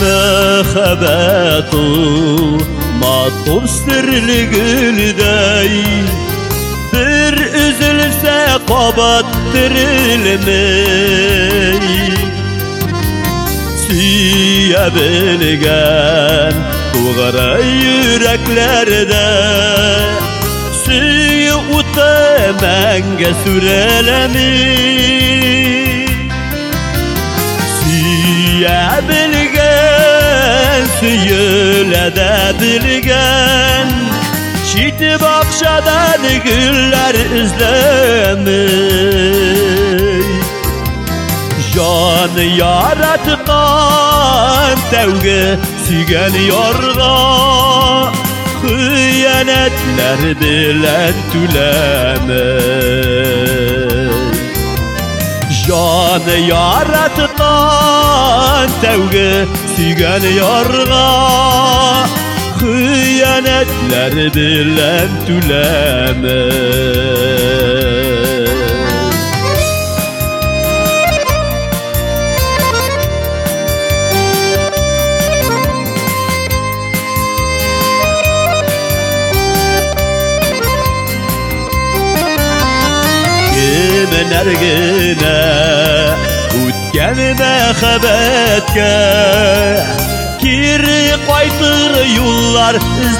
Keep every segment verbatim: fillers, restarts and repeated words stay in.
mehabetu matur sirli güldey bir üzülse kabat dirilmey Süyebilgen Tuğara yüreklerde Suyu utemenge sürelemi Süyebilgen Suyulede bilgen Çiti bakşadan güller izlemeyi Can yaratkan tevge sügen yorga Hıyanetler bilen tülemey Can yaratkan tevge sügen yorga Hıyanetler bilen tülemey Nergine Utken mehabetke Kiri qaytır yollar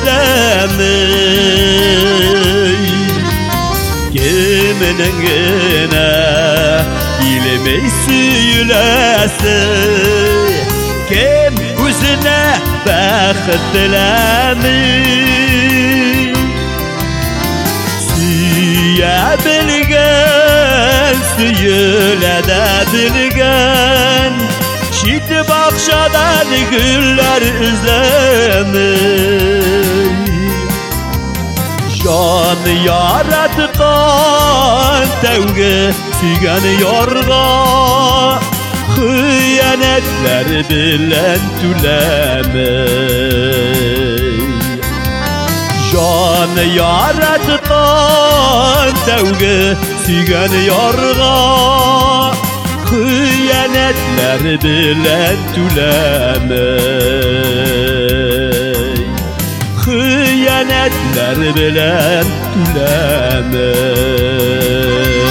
izlemey Kiminin gine İlmey süylesi Kim üzüne bəxt dilemey Süyebilgen Süyülede bilgen Çit bakşadan güller izlemeyi Can yaratkan tevge sügen yorga Hıyanetler bilen tülemey Can yaratkan tevge sügen yorga Hıyanetler bilen tülemey Hıyanetler bilen tülemey